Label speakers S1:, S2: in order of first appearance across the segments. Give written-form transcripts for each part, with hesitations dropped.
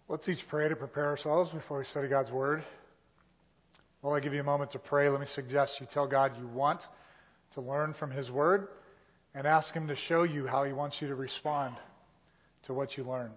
S1: Let's each pray to prepare ourselves before we study God's Word. While I give you a moment to pray, let me suggest you tell God you want to learn from His Word and ask Him to show you how He wants you to respond to what you learn.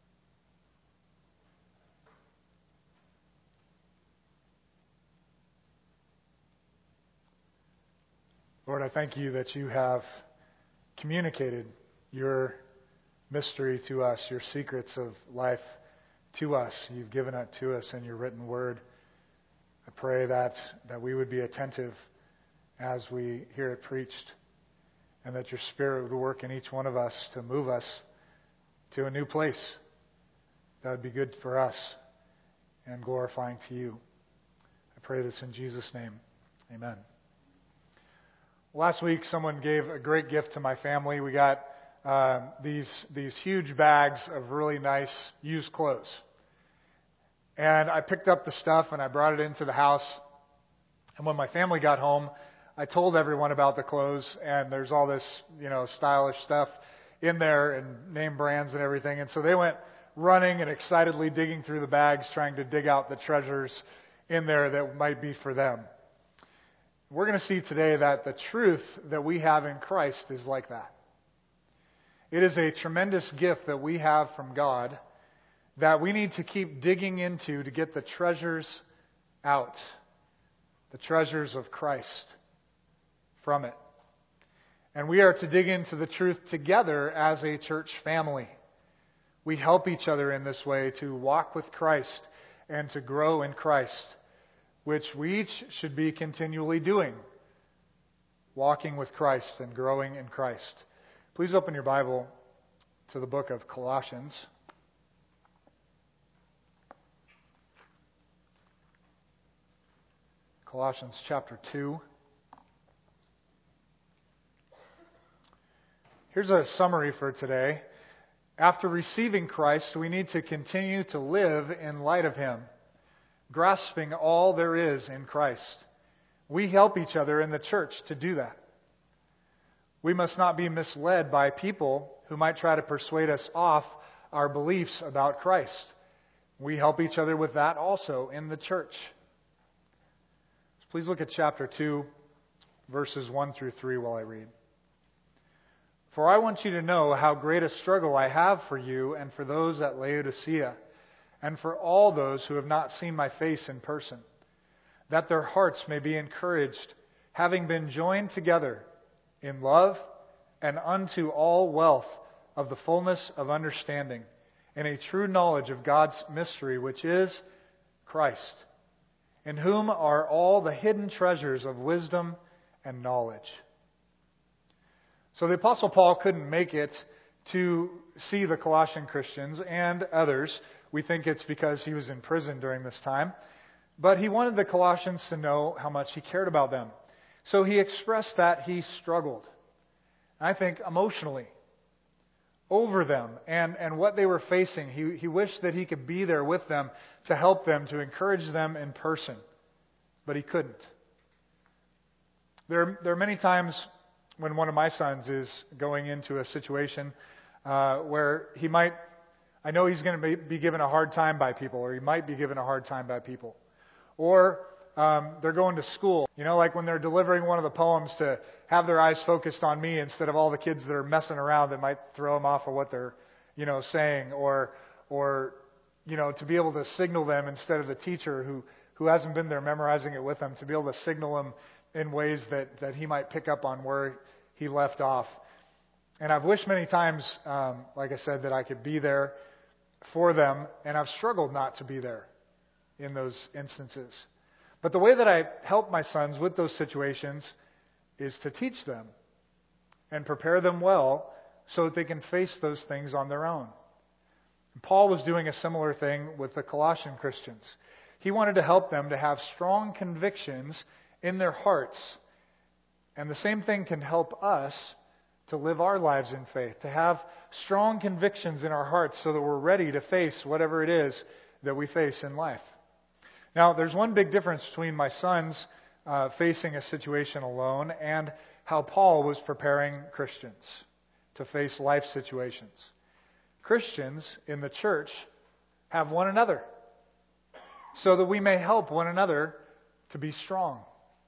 S1: Lord, I thank you that you have communicated your mystery to us, your secrets of life to us. You've given it to us in your written word. I pray that we would be attentive as we hear it preached, and that your Spirit would work in each one of us to move us to a new place that would be good for us and glorifying to you. I pray this in Jesus' name. Amen. Last week, someone gave a great gift to my family. We got these huge bags of really nice used clothes. And I picked up the stuff and I brought it into the house. And when my family got home, I told everyone about the clothes, and there's all this, stylish stuff in there and name brands and everything. And so they went running and excitedly digging through the bags, trying to dig out the treasures in there that might be for them. We're going to see today that the truth that we have in Christ is like that. It is a tremendous gift that we have from God that we need to keep digging into to get the treasures out, the treasures of Christ from it. And we are to dig into the truth together as a church family. We help each other in this way to walk with Christ and to grow in Christ, which we each should be continually doing, walking with Christ and growing in Christ. Please open your Bible to the book of Colossians. Colossians chapter 2. Here's a summary for today. After receiving Christ, we need to continue to live in light of Him, grasping all there is in Christ. We help each other in the church to do that. We must not be misled by people who might try to persuade us off our beliefs about Christ. We help each other with that also in the church. Please look at chapter 2, verses 1 through 3 while I read. For I want you to know how great a struggle I have for you and for those at Laodicea, and for all those who have not seen my face in person, that their hearts may be encouraged, having been joined together in love and unto all wealth of the fullness of understanding, and a true knowledge of God's mystery, which is Christ, in whom are all the hidden treasures of wisdom and knowledge. So the Apostle Paul couldn't make it to see the Colossian Christians and others. We think it's because he was in prison during this time. But he wanted the Colossians to know how much he cared about them. So he expressed that he struggled, I think, emotionally over them and what they were facing. He wished that he could be there with them to help them, to encourage them in person. But he couldn't. There are many times when one of my sons is going into a situation where I know he's going to be given a hard time by people, or he might be given a hard time by people. Or they're going to school. Like when they're delivering one of the poems, to have their eyes focused on me instead of all the kids that are messing around that might throw them off of what they're, saying. Or to be able to signal them instead of the teacher who hasn't been there memorizing it with them, to be able to signal them in ways that he might pick up on where he left off. And I've wished many times, like I said, that I could be there for them, and I've struggled not to be there in those instances. But the way that I help my sons with those situations is to teach them and prepare them well so that they can face those things on their own. And Paul was doing a similar thing with the Colossian Christians. He wanted to help them to have strong convictions in their hearts. And the same thing can help us to live our lives in faith, to have strong convictions in our hearts so that we're ready to face whatever it is that we face in life. Now, there's one big difference between my sons facing a situation alone and how Paul was preparing Christians to face life situations. Christians in the church have one another, so that we may help one another to be strong,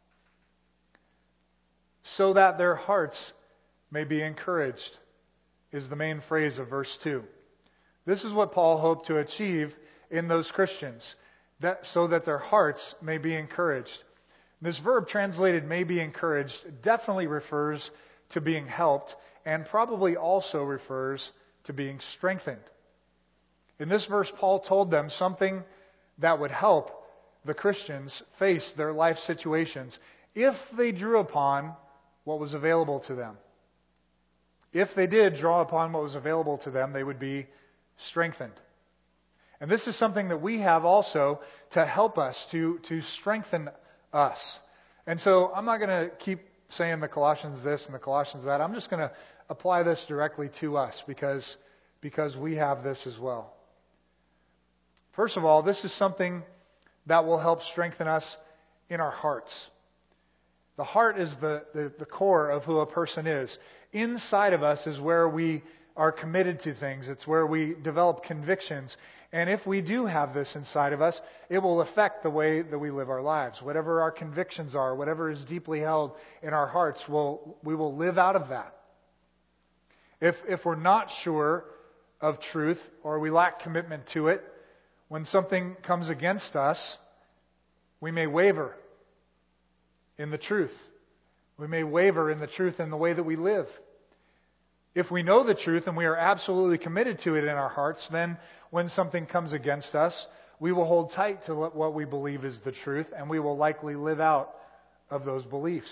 S1: so that their hearts may be encouraged, is the main phrase of verse 2. This is what Paul hoped to achieve in those Christians, so that their hearts may be encouraged. This verb translated may be encouraged definitely refers to being helped, and probably also refers to being strengthened. In this verse, Paul told them something that would help the Christians face their life situations if they drew upon what was available to them. If they did draw upon what was available to them, they would be strengthened. And this is something that we have also to help us, to strengthen us. And so I'm not going to keep saying the Colossians this and the Colossians that. I'm just going to apply this directly to us because we have this as well. First of all, this is something that will help strengthen us in our hearts. The heart is the core of who a person is. Inside of us is where we are committed to things. It's where we develop convictions. And if we do have this inside of us, it will affect the way that we live our lives. Whatever our convictions are, whatever is deeply held in our hearts, we will live out of that. If we're not sure of truth or we lack commitment to it, when something comes against us, we may waver in the truth. We may waver in the truth in the way that we live. If we know the truth and we are absolutely committed to it in our hearts, then when something comes against us, we will hold tight to what we believe is the truth, and we will likely live out of those beliefs.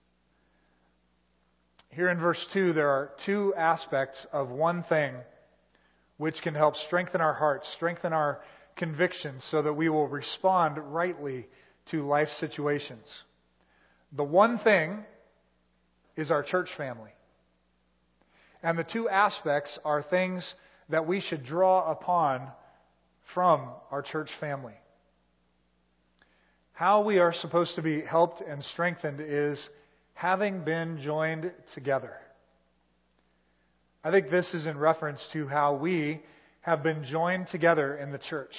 S1: Here in verse 2, there are two aspects of one thing which can help strengthen our hearts, strengthen our convictions, so that we will respond rightly to life situations. The one thing is our church family. And the two aspects are things that we should draw upon from our church family. How we are supposed to be helped and strengthened is having been joined together. I think this is in reference to how we have been joined together in the church.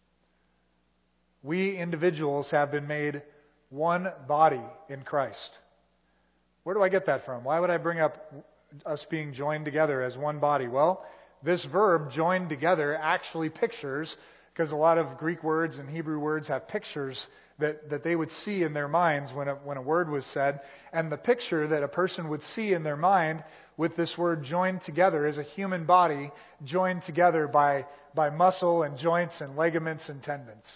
S1: We individuals have been made one body in Christ. Where do I get that from? Why would I bring up us being joined together as one body? Well, this verb, joined together, actually pictures, because a lot of Greek words and Hebrew words have pictures that they would see in their minds when a word was said. And the picture that a person would see in their mind with this word joined together is a human body joined together by muscle and joints and ligaments and tendons.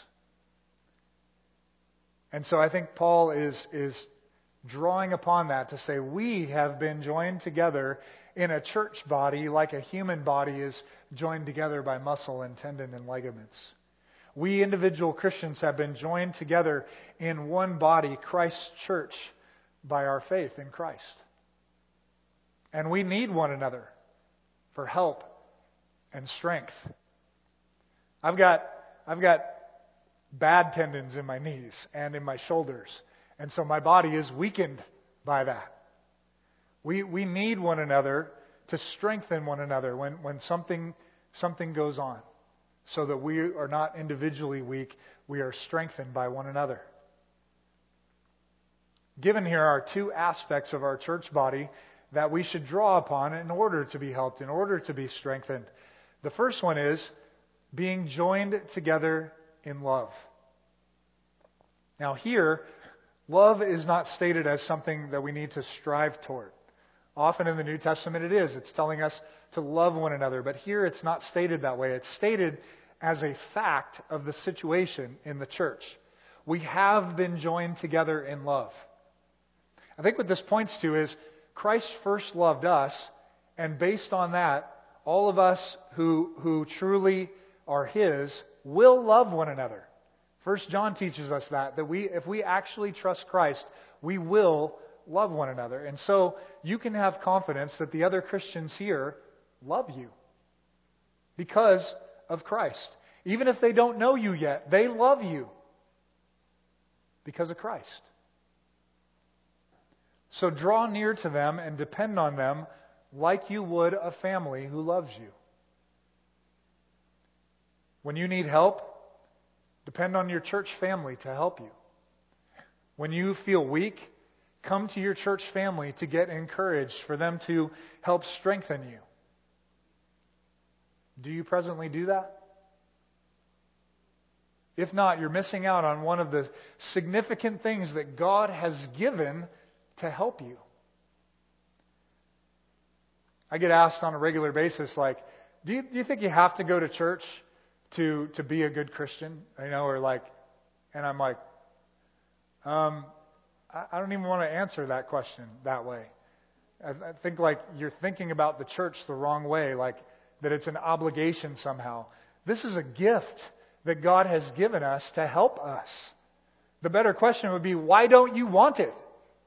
S1: And so I think Paul is drawing upon that to say we have been joined together in a church body like a human body is joined together by muscle and tendon and ligaments. We individual Christians have been joined together in one body, Christ's church, by our faith in Christ. And we need one another for help and strength. I've got bad tendons in my knees and in my shoulders. And so my body is weakened by that. We need one another to strengthen one another when something goes on, so that we are not individually weak, we are strengthened by one another. Given here are two aspects of our church body that we should draw upon in order to be helped, in order to be strengthened. The first one is being joined together in love. Now here, love is not stated as something that we need to strive toward. Often in the New Testament it is. It's telling us to love one another. But here it's not stated that way. It's stated as a fact of the situation in the church. We have been joined together in love. I think what this points to is Christ first loved us, and based on that, all of us who truly are His will love one another. 1 John teaches us that if we actually trust Christ, we will love one another. And so you can have confidence that the other Christians here love you because of Christ. Even if they don't know you yet, they love you because of Christ. So draw near to them and depend on them like you would a family who loves you. When you need help, depend on your church family to help you. When you feel weak, come to your church family to get encouraged, for them to help strengthen you. Do you presently do that? If not, you're missing out on one of the significant things that God has given to help you. I get asked on a regular basis, like, do you think you have to go to church to be a good Christian? You know, or like, and I'm like, I don't even want to answer that question that way. I think like you're thinking about the church the wrong way, like that it's an obligation somehow. This is a gift that God has given us to help us. The better question would be, why don't you want it?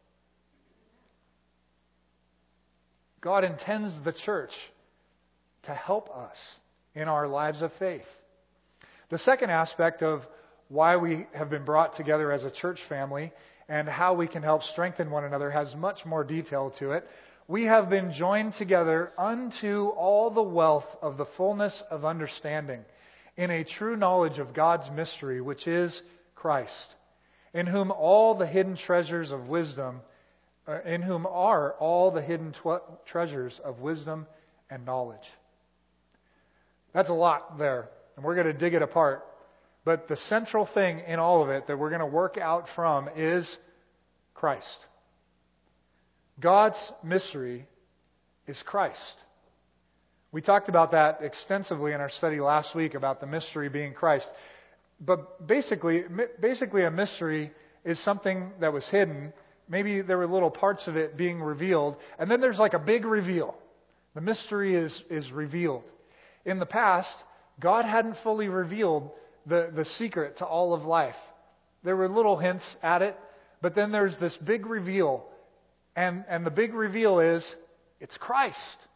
S1: God intends the church to help us in our lives of faith. The second aspect of why we have been brought together as a church family and how we can help strengthen one another has much more detail to it. We have been joined together unto all the wealth of the fullness of understanding, in a true knowledge of God's mystery, which is Christ, in whom all the hidden treasures of wisdom, in whom are all the hidden treasures of wisdom and knowledge. That's a lot there, and we're going to dig it apart. But the central thing in all of it that we're going to work out from is Christ. God's mystery is Christ. We talked about that extensively in our study last week about the mystery being Christ. But basically a mystery is something that was hidden. Maybe there were little parts of it being revealed. And then there's like a big reveal. The mystery is revealed. In the past, God hadn't fully revealed the secret to all of life. There were little hints at it. But then there's this big reveal. And the big reveal is, it's Christ.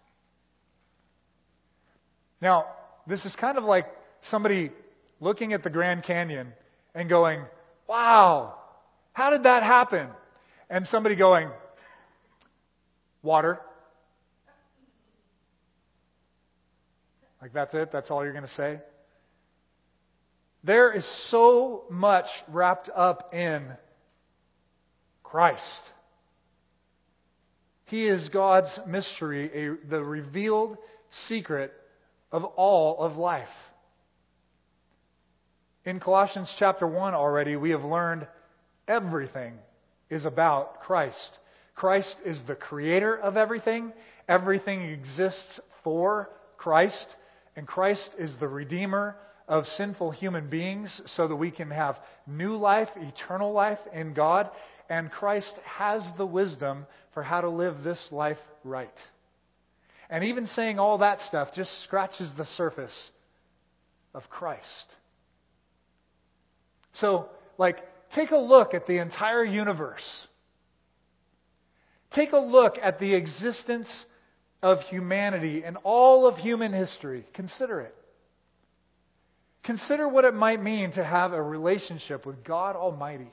S1: Now, this is kind of like somebody looking at the Grand Canyon and going, wow, how did that happen? And somebody going, water. Like that's it? That's all you're going to say? There is so much wrapped up in Christ. He is God's mystery, the revealed secret of all of life. In Colossians chapter 1 already, we have learned everything is about Christ. Christ is the creator of everything. Everything exists for Christ. And Christ is the redeemer of sinful human beings so that we can have new life, eternal life in God. And Christ has the wisdom for how to live this life right. And even saying all that stuff just scratches the surface of Christ. So, take a look at the entire universe. Take a look at the existence of humanity and all of human history. Consider it. Consider what it might mean to have a relationship with God Almighty.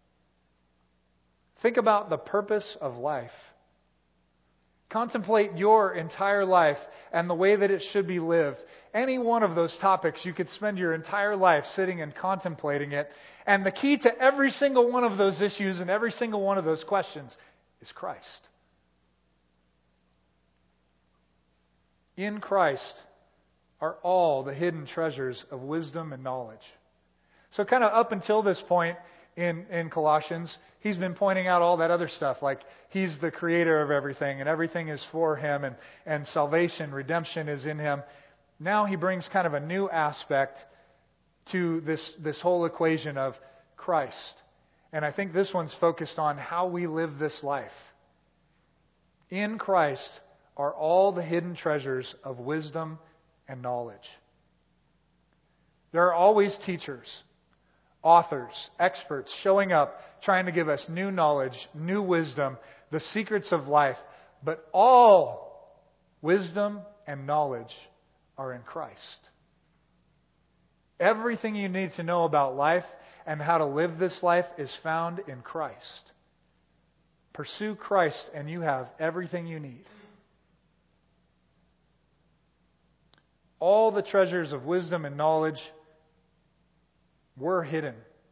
S1: Think about the purpose of life. Contemplate your entire life and the way that it should be lived. Any one of those topics, you could spend your entire life sitting and contemplating it. And the key to every single one of those issues and every single one of those questions is Christ. In Christ are all the hidden treasures of wisdom and knowledge. So kind of up until this point in Colossians, he's been pointing out all that other stuff, like he's the creator of everything and everything is for him and salvation, redemption is in him. Now he brings kind of a new aspect to this whole equation of Christ. And I think this one's focused on how we live this life. In Christ are all the hidden treasures of wisdom and knowledge. There are always teachers, authors, experts showing up, trying to give us new knowledge, new wisdom, the secrets of life. But all wisdom and knowledge are in Christ. Everything you need to know about life and how to live this life is found in Christ. Pursue Christ and you have everything you need. All the treasures of wisdom and knowledge were hidden.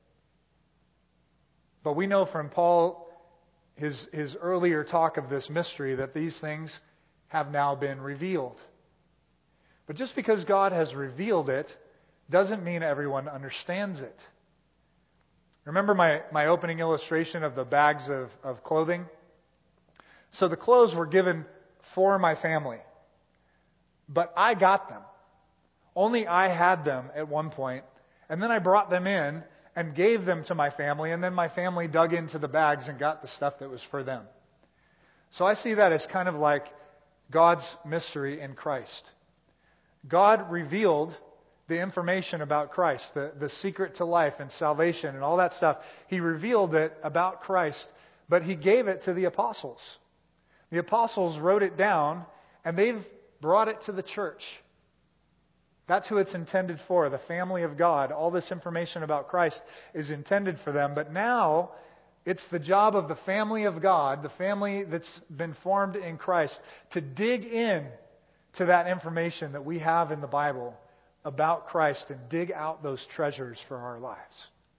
S1: But we know from Paul, his earlier talk of this mystery, that these things have now been revealed. But just because God has revealed it doesn't mean everyone understands it. Remember my opening illustration of the bags of clothing? So the clothes were given for my family. But I got them. Only I had them at one point, and then I brought them in and gave them to my family, and then my family dug into the bags and got the stuff that was for them. So I see that as kind of like God's mystery in Christ. God revealed the information about Christ, the secret to life and salvation and all that stuff. He revealed it about Christ, but He gave it to the apostles. The apostles wrote it down, and they've brought it to the church. That's who it's intended for, the family of God. All this information about Christ is intended for them. But now, it's the job of the family of God, the family that's been formed in Christ, to dig in to that information that we have in the Bible about Christ and dig out those treasures for our lives.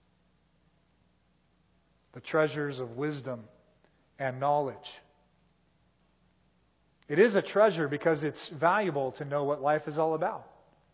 S1: The treasures of wisdom and knowledge. It is a treasure because it's valuable to know what life is all about.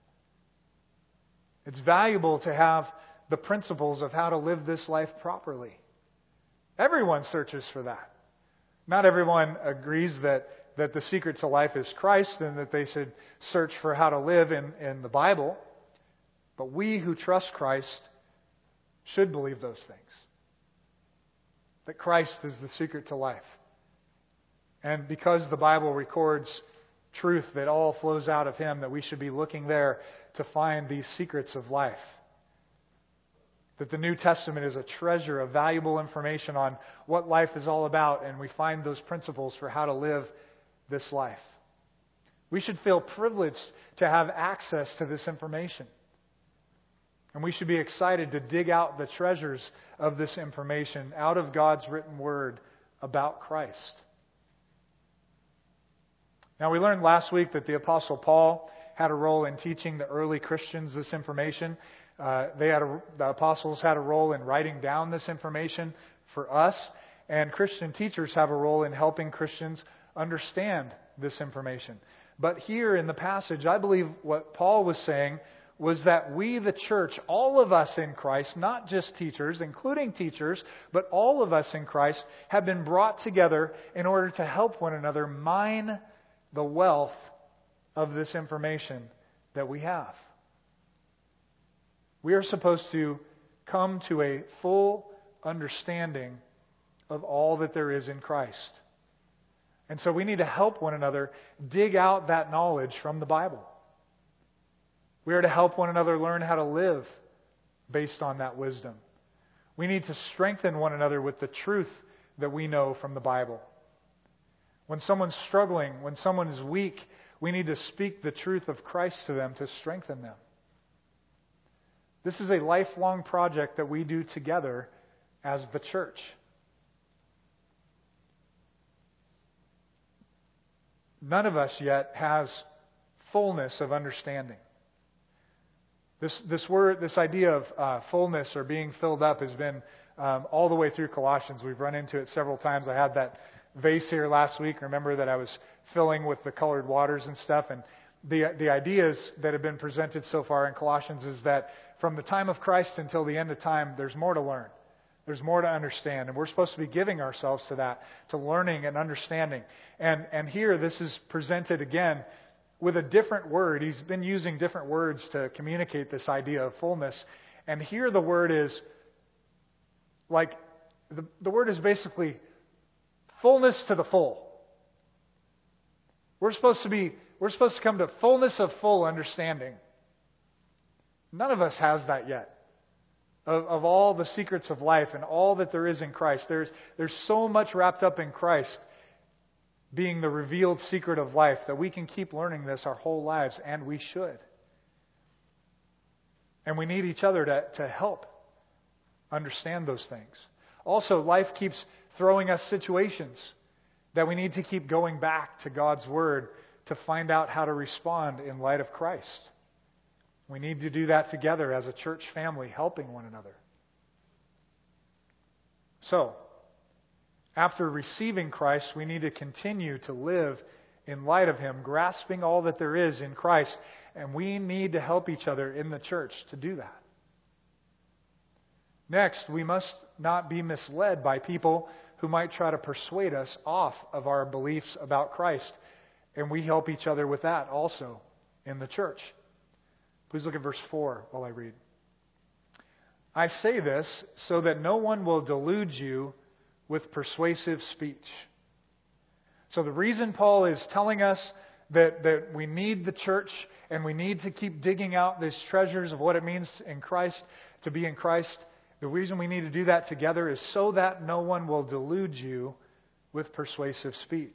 S1: It's valuable to have the principles of how to live this life properly. Everyone searches for that. Not everyone agrees that the secret to life is Christ and that they should search for how to live in the Bible. But we who trust Christ should believe those things. That Christ is the secret to life. And because the Bible records truth that all flows out of Him, that we should be looking there to find these secrets of life. That the New Testament is a treasure of valuable information on what life is all about, and we find those principles for how to live this life. We should feel privileged to have access to this information. And we should be excited to dig out the treasures of this information out of God's written word about Christ. Now, we learned last week that the Apostle Paul had a role in teaching the early Christians this information. The apostles had a role in writing down this information for us. And Christian teachers have a role in helping Christians understand this information. But here in the passage, I believe what Paul was saying was that we, the church, all of us in Christ, not just teachers, including teachers, but all of us in Christ, have been brought together in order to help one another mine the wealth of this information that we have. We are supposed to come to a full understanding of all that there is in Christ. And so we need to help one another dig out that knowledge from the Bible. We are to help one another learn how to live based on that wisdom. We need to strengthen one another with the truth that we know from the Bible. When someone's struggling, when someone is weak, we need to speak the truth of Christ to them to strengthen them. This is a lifelong project that we do together as the church. None of us yet has fullness of understanding. This idea of fullness or being filled up has been all the way through Colossians. We've run into it several times. I had that vase here last week. Remember that I was filling with the colored waters and stuff. And the ideas that have been presented so far in Colossians is that from the time of Christ until the end of time, there's more to learn. There's more to understand. And we're supposed to be giving ourselves to that, to learning and understanding. And here this is presented again with a different word. He's been using different words to communicate this idea of fullness. And here the word is like, the word is basically fullness to the full. We're supposed to come to fullness of full understanding. None of us has that yet. Of all the secrets of life and all that there is in Christ. There's so much wrapped up in Christ being the revealed secret of life that we can keep learning this our whole lives, and we should. And we need each other to help understand those things. Also, life keeps throwing us situations that we need to keep going back to God's Word to find out how to respond in light of Christ. We need to do that together as a church family, helping one another. So, after receiving Christ, we need to continue to live in light of Him, grasping all that there is in Christ, and we need to help each other in the church to do that. Next, we must not be misled by people who might try to persuade us off of our beliefs about Christ, and we help each other with that also in the church. Please look at verse 4 while I read. I say this so that no one will delude you with persuasive speech. So the reason Paul is telling us that we need the church and we need to keep digging out these treasures of what it means in Christ, to be in Christ, the reason we need to do that together is so that no one will delude you with persuasive speech.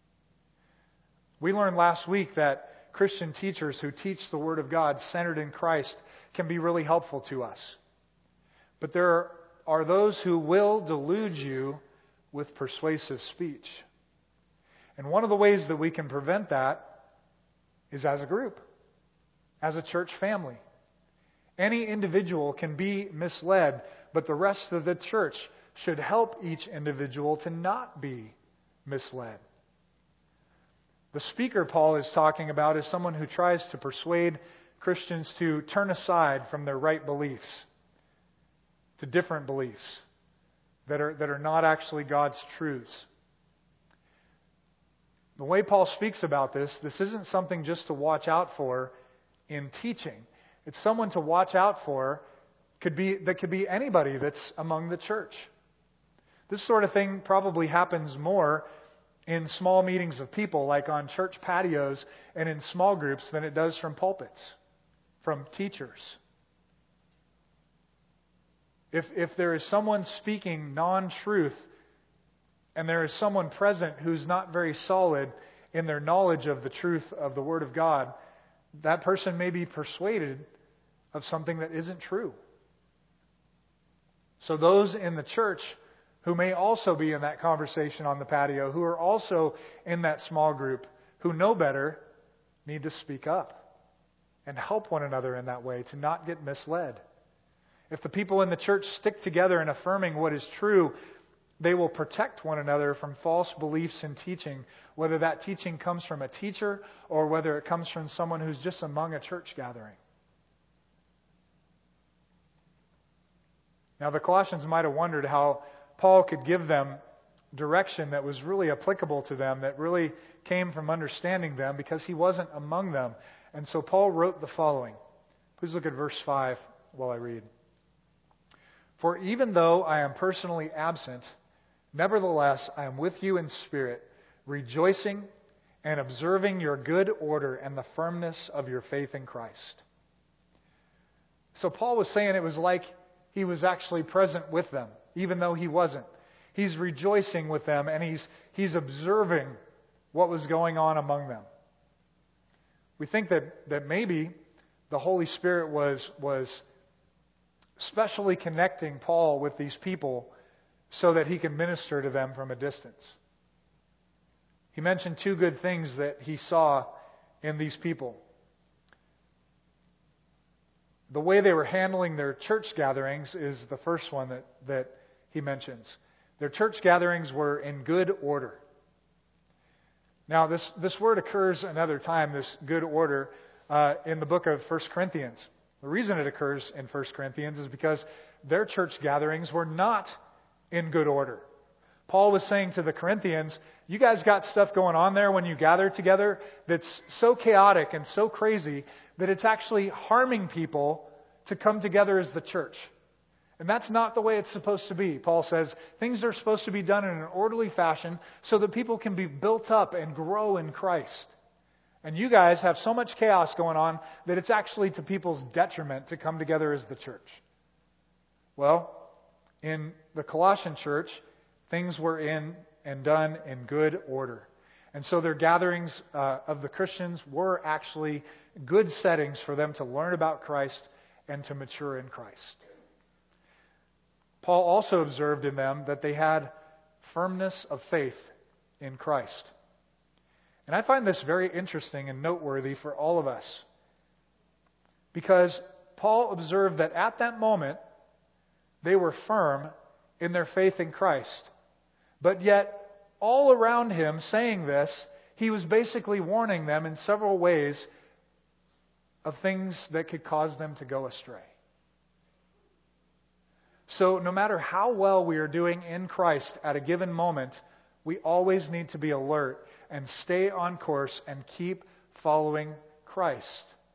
S1: We learned last week that Christian teachers who teach the Word of God centered in Christ can be really helpful to us. But there are those who will delude you with persuasive speech. And one of the ways that we can prevent that is as a group, as a church family. Any individual can be misled, but the rest of the church should help each individual to not be misled. The speaker Paul is talking about is someone who tries to persuade Christians to turn aside from their right beliefs to different beliefs that are not actually God's truths. The way Paul speaks about this isn't something just to watch out for in teaching. It's someone to watch out for could be anybody that's among the church. This sort of thing probably happens more in small meetings of people, like on church patios and in small groups, than it does from pulpits, from teachers. If there is someone speaking non-truth and there is someone present who's not very solid in their knowledge of the truth of the Word of God, that person may be persuaded of something that isn't true. So those in the church who may also be in that conversation on the patio, who are also in that small group, who know better, need to speak up and help one another in that way to not get misled. If the people in the church stick together in affirming what is true, they will protect one another from false beliefs and teaching, whether that teaching comes from a teacher or whether it comes from someone who's just among a church gathering. Now, the Colossians might have wondered how Paul could give them direction that was really applicable to them, that really came from understanding them, because he wasn't among them. And so Paul wrote the following. Please look at verse 5 while I read. For even though I am personally absent, nevertheless I am with you in spirit, rejoicing and observing your good order and the firmness of your faith in Christ. So Paul was saying it was like he was actually present with them, even though he wasn't. He's rejoicing with them, and he's observing what was going on among them. We think that maybe the Holy Spirit was specially connecting Paul with these people so that he could minister to them from a distance. He mentioned two good things that he saw in these people. The way they were handling their church gatherings is the first one that he mentions. Their church gatherings were in good order. Now, this word occurs another time, this good order, in the book of 1 Corinthians. The reason it occurs in 1 Corinthians is because their church gatherings were not in good order. Paul was saying to the Corinthians, you guys got stuff going on there when you gather together that's so chaotic and so crazy that it's actually harming people to come together as the church. And that's not the way it's supposed to be. Paul says things are supposed to be done in an orderly fashion so that people can be built up and grow in Christ. And you guys have so much chaos going on that it's actually to people's detriment to come together as the church. Well, in the Colossian church, things were in and done in good order. And so their gatherings of the Christians were actually good settings for them to learn about Christ and to mature in Christ. Paul also observed in them that they had firmness of faith in Christ. And I find this very interesting and noteworthy for all of us. Because Paul observed that at that moment, they were firm in their faith in Christ. But yet, all around him saying this, he was basically warning them in several ways of things that could cause them to go astray. So no matter how well we are doing in Christ at a given moment, we always need to be alert and stay on course and keep following Christ.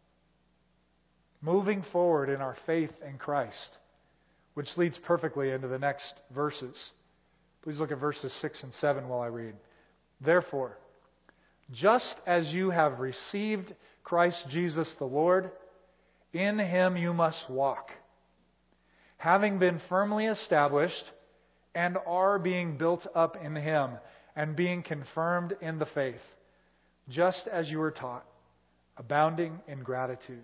S1: Moving forward in our faith in Christ, which leads perfectly into the next verses. Please look at verses 6 and 7 while I read. Therefore, just as you have received Christ Jesus the Lord, in Him you must walk, having been firmly established and are being built up in Him and being confirmed in the faith, just as you were taught, abounding in gratitude.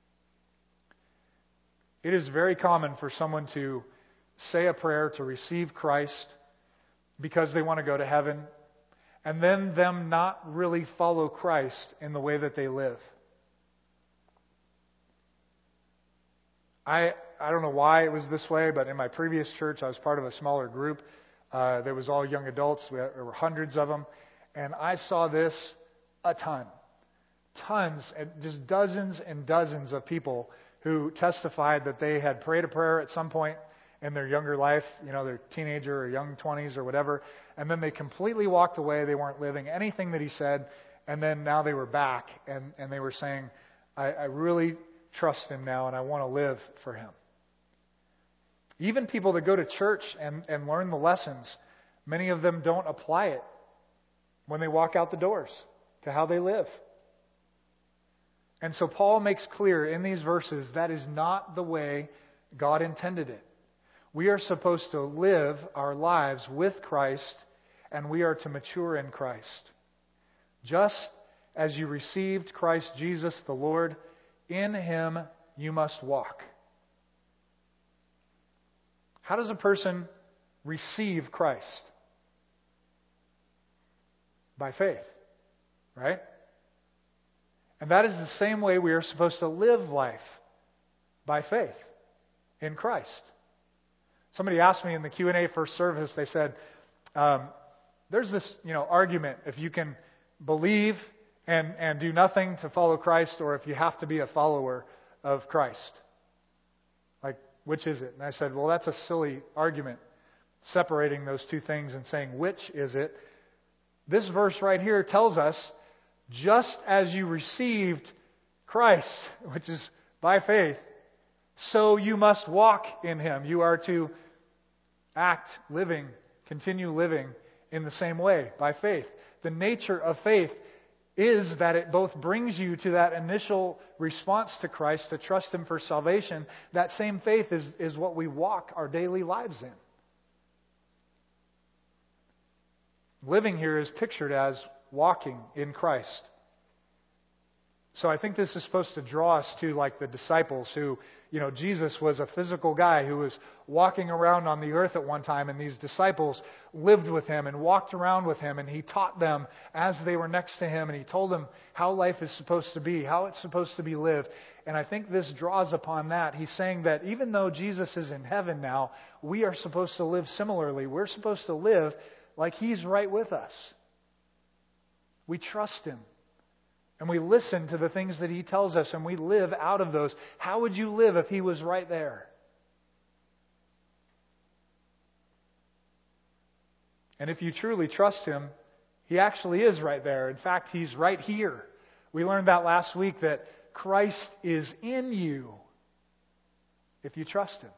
S1: It is very common for someone to say a prayer to receive Christ because they want to go to heaven, and then them not really follow Christ in the way that they live. I don't know why it was this way, but in my previous church, I was part of a smaller group. That was all young adults. There were hundreds of them. And I saw this a ton. Tons, and just dozens and dozens of people who testified that they had prayed a prayer at some point in their younger life, their teenager or young 20s or whatever, and then they completely walked away. They weren't living anything that he said, and then now they were back, and they were saying, I really trust Him now, and I want to live for Him. Even people that go to church and learn the lessons, many of them don't apply it when they walk out the doors to how they live. And so Paul makes clear in these verses that is not the way God intended it. We are supposed to live our lives with Christ, and we are to mature in Christ. Just as you received Christ Jesus the Lord, in Him you must walk. How does a person receive Christ? By faith, right? And that is the same way we are supposed to live life, by faith in Christ. Somebody asked me in the Q&A first service, they said, there's this argument if you can believe and do nothing to follow Christ, or if you have to be a follower of Christ. Like, which is it? And I said, well, that's a silly argument, separating those two things and saying, which is it? This verse right here tells us, just as you received Christ, which is by faith, so you must walk in Him. You are to continue living in the same way, by faith. The nature of faith is that it both brings you to that initial response to Christ, to trust Him for salvation. That same faith is what we walk our daily lives in. Living here is pictured as walking in Christ. So I think this is supposed to draw us to like the disciples who, Jesus was a physical guy who was walking around on the earth at one time, and these disciples lived with Him and walked around with Him, and He taught them as they were next to Him, and He told them how life is supposed to be, how it's supposed to be lived. And I think this draws upon that. He's saying that even though Jesus is in heaven now, we are supposed to live similarly. We're supposed to live like He's right with us. We trust Him. And we listen to the things that He tells us, and we live out of those. How would you live if He was right there? And if you truly trust Him, He actually is right there. In fact, He's right here. We learned that last week, that Christ is in you if you trust Him.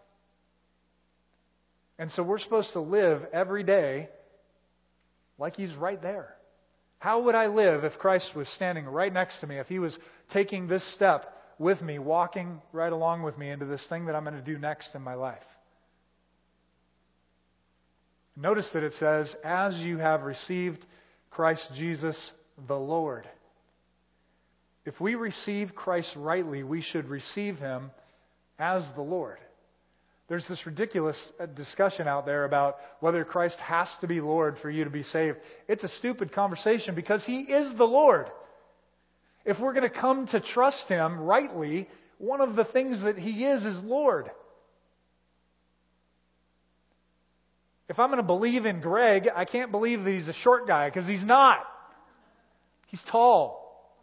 S1: And so we're supposed to live every day like He's right there. How would I live if Christ was standing right next to me, if He was taking this step with me, walking right along with me into this thing that I'm going to do next in my life? Notice that it says, as you have received Christ Jesus the Lord. If we receive Christ rightly, we should receive Him as the Lord. There's this ridiculous discussion out there about whether Christ has to be Lord for you to be saved. It's a stupid conversation because He is the Lord. If we're going to come to trust Him rightly, one of the things that He is Lord. If I'm going to believe in Greg, I can't believe that he's a short guy, because he's not. He's tall.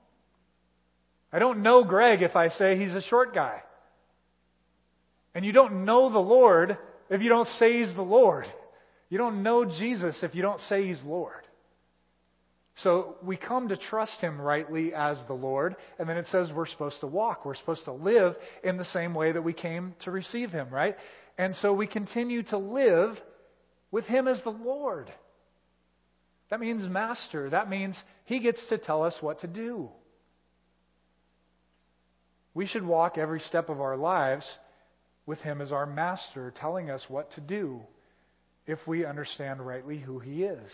S1: I don't know Greg if I say he's a short guy. And you don't know the Lord if you don't say He's the Lord. You don't know Jesus if you don't say He's Lord. So we come to trust Him rightly as the Lord, and then it says we're supposed to walk. We're supposed to live in the same way that we came to receive Him, right? And so we continue to live with Him as the Lord. That means master. That means He gets to tell us what to do. We should walk every step of our lives with Him as our master, telling us what to do if we understand rightly who He is.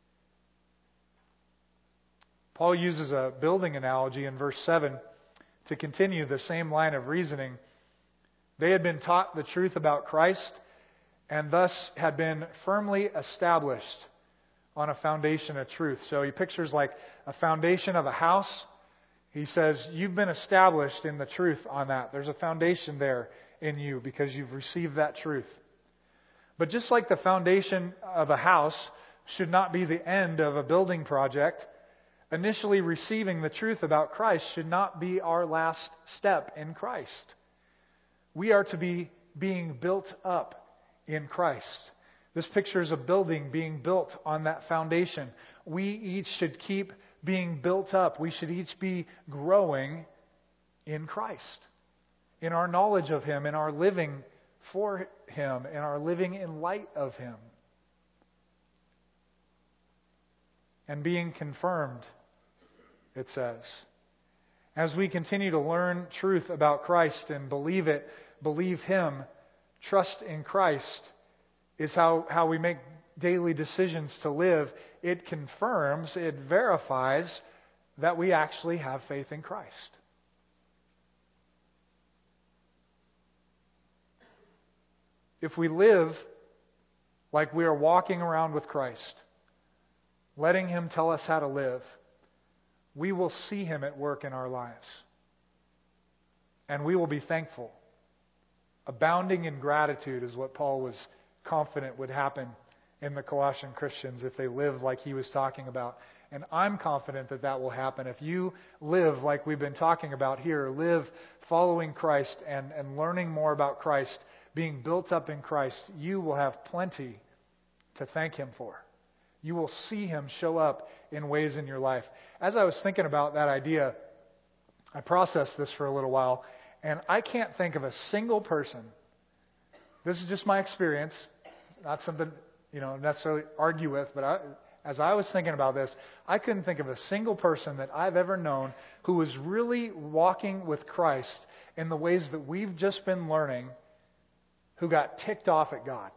S1: Paul uses a building analogy in verse 7 to continue the same line of reasoning. They had been taught the truth about Christ, and thus had been firmly established on a foundation of truth. So he pictures like a foundation of a house. He says, you've been established in the truth on that. There's a foundation there in you because you've received that truth. But just like the foundation of a house should not be the end of a building project, initially receiving the truth about Christ should not be our last step in Christ. We are to be being built up in Christ. This picture is a building being built on that foundation. We each should keep being built up. We should each be growing in Christ, in our knowledge of Him, in our living for Him, in our living in light of Him. And being confirmed, it says. As we continue to learn truth about Christ and believe it, believe Him, trust in Christ is how we make daily decisions to live. It confirms, it verifies that we actually have faith in Christ. If we live like we are walking around with Christ, letting Him tell us how to live, we will see Him at work in our lives. And we will be thankful. Abounding in gratitude is what Paul was confident would happen in the Colossian Christians if they lived like he was talking about. And I'm confident that that will happen. If you live like we've been talking about here, live following Christ and learning more about Christ, being built up in Christ, you will have plenty to thank Him for. You will see Him show up in ways in your life. As I was thinking about that idea, I processed this for a little while, and I can't think of a single person. This is just my experience, not something necessarily argue with, but as I was thinking about this, I couldn't think of a single person that I've ever known who was really walking with Christ in the ways that we've just been learning, who got ticked off at God.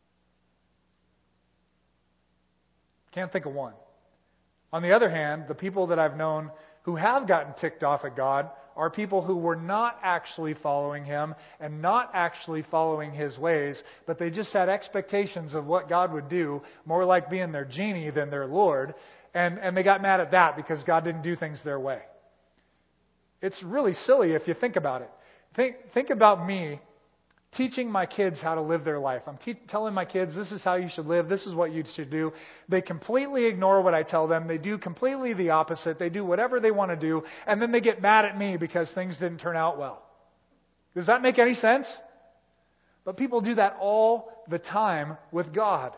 S1: Can't think of one. On the other hand, the people that I've known who have gotten ticked off at God are people who were not actually following Him and not actually following His ways, but they just had expectations of what God would do, more like being their genie than their Lord, and they got mad at that because God didn't do things their way. It's really silly if you think about it. Think about me teaching my kids how to live their life. I'm telling my kids, this is how you should live, this is what you should do. They completely ignore what I tell them. They do completely the opposite. They do whatever they want to do, and then they get mad at me because things didn't turn out well. Does that make any sense? But people do that all the time with God.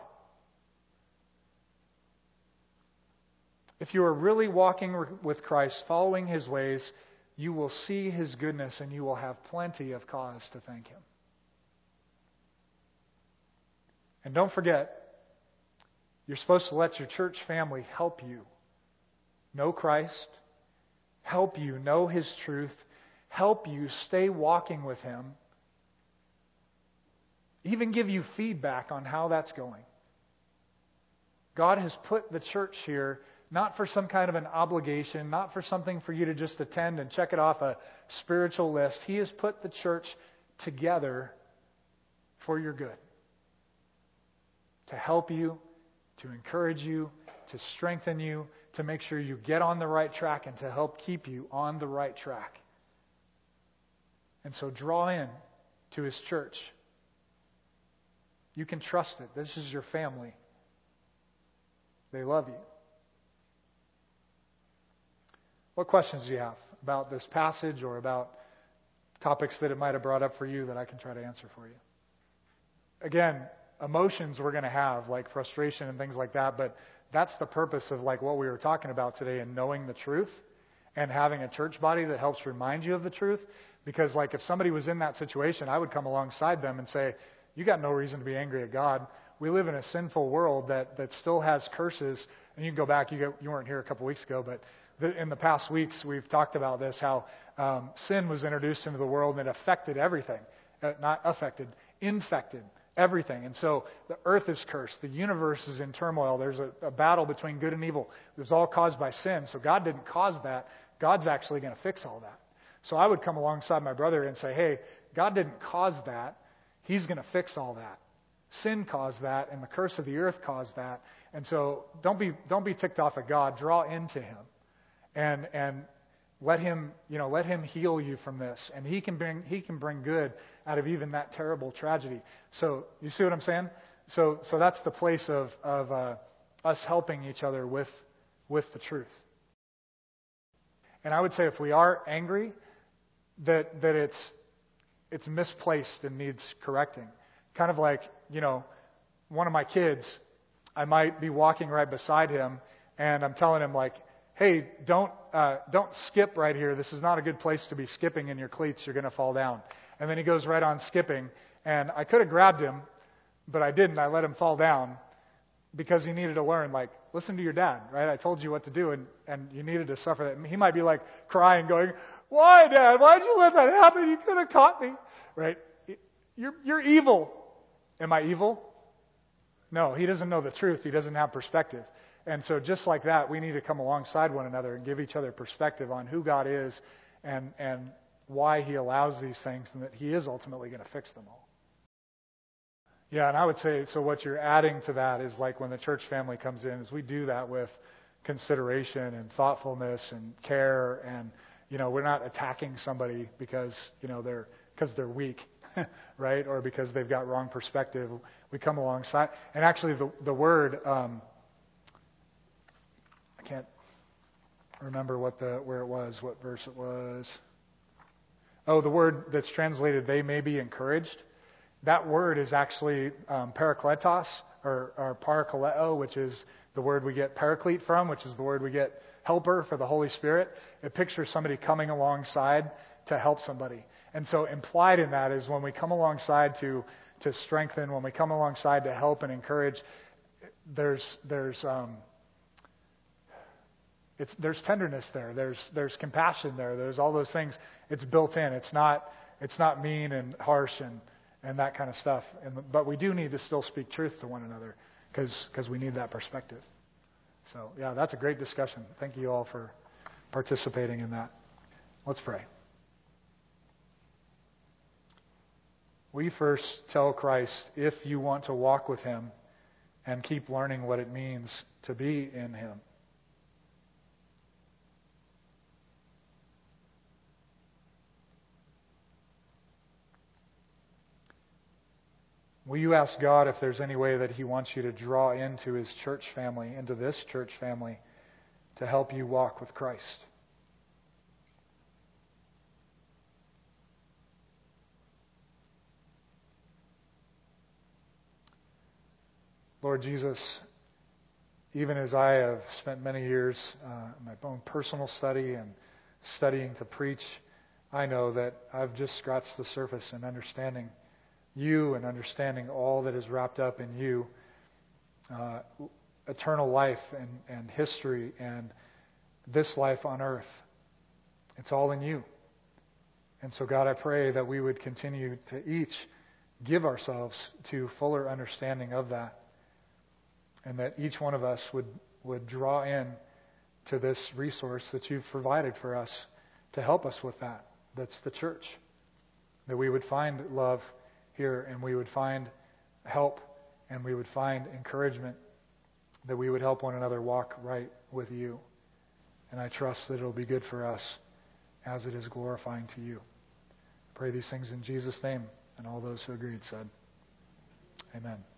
S1: If you are really walking with Christ, following His ways, you will see His goodness and you will have plenty of cause to thank Him. And don't forget, you're supposed to let your church family help you know Christ, help you know His truth, help you stay walking with Him, even give you feedback on how that's going. God has put the church here not for some kind of an obligation, not for something for you to just attend and check it off a spiritual list. He has put the church together for your good. To help you, to encourage you, to strengthen you, to make sure you get on the right track, and to help keep you on the right track. And so draw in to His church. You can trust it. This is your family. They love you. What questions do you have about this passage or about topics that it might have brought up for you that I can try to answer for you? Again, emotions we're going to have, like frustration and things like that, but that's the purpose of like what we were talking about today, and knowing the truth and having a church body that helps remind you of the truth. Because like if somebody was in that situation, I would come alongside them and say, you got no reason to be angry at God. We live in a sinful world that still has curses. And you can go back, you weren't here a couple weeks ago, but in the past weeks we've talked about this, how sin was introduced into the world and it affected everything. Infected everything. And so the earth is cursed. The universe is in turmoil. There's a battle between good and evil. It was all caused by sin. So God didn't cause that. God's actually going to fix all that. So I would come alongside my brother and say, hey, God didn't cause that. He's going to fix all that. Sin caused that, and the curse of the earth caused that. And so don't be ticked off at God. Draw into Him, and let Him heal you from this. And He can bring good out of even that terrible tragedy. So you see what I'm saying? So that's the place of us helping each other with the truth. And I would say if we are angry, that it's misplaced and needs correcting. Kind of like, one of my kids, I might be walking right beside him, and I'm telling him like, hey, don't skip right here. This is not a good place to be skipping in your cleats. You're going to fall down. And then he goes right on skipping, and I could have grabbed him, but I didn't. I let him fall down because he needed to learn, like, listen to your dad, right? I told you what to do, and you needed to suffer that. And he might be like crying, going, why, Dad? Why'd you let that happen? You could have caught me, right? You're evil. Am I evil? No, he doesn't know the truth. He doesn't have perspective. And so just like that, we need to come alongside one another and give each other perspective on who God is and why He allows these things, and that He is ultimately going to fix them all. Yeah, and I would say, so what you're adding to that is like when the church family comes in, is we do that with consideration and thoughtfulness and care, and we're not attacking somebody because they're weak, right? Or because they've got wrong perspective. We come alongside, and actually the word I can't remember what verse it was. Oh, the word that's translated "they may be encouraged." That word is actually parakletos or parakaleo, which is the word we get paraclete from, which is the word we get helper for the Holy Spirit. It pictures somebody coming alongside to help somebody. And so implied in that is when we come alongside to strengthen, when we come alongside to help and encourage, there's tenderness there. There's compassion there. There's all those things. It's built in. It's not mean and harsh and that kind of stuff. But we do need to still speak truth to one another because we need that perspective. So, yeah, that's a great discussion. Thank you all for participating in that. Let's pray. Will you first tell Christ if you want to walk with Him and keep learning what it means to be in Him? Will you ask God if there's any way that He wants you to draw into His church family, into this church family, to help you walk with Christ? Lord Jesus, even as I have spent many years in my own personal study and studying to preach, I know that I've just scratched the surface in understanding You and understanding all that is wrapped up in You, eternal life and history and this life on earth. It's all in You. And so, God, I pray that we would continue to each give ourselves to fuller understanding of that, and that each one of us would draw in to this resource that You've provided for us to help us with that. That's the church. That we would find love here, and we would find help, and we would find encouragement, that we would help one another walk right with You. And I trust that it'll be good for us as it is glorifying to You. Pray these things in Jesus' name. And all those who agreed said, Amen.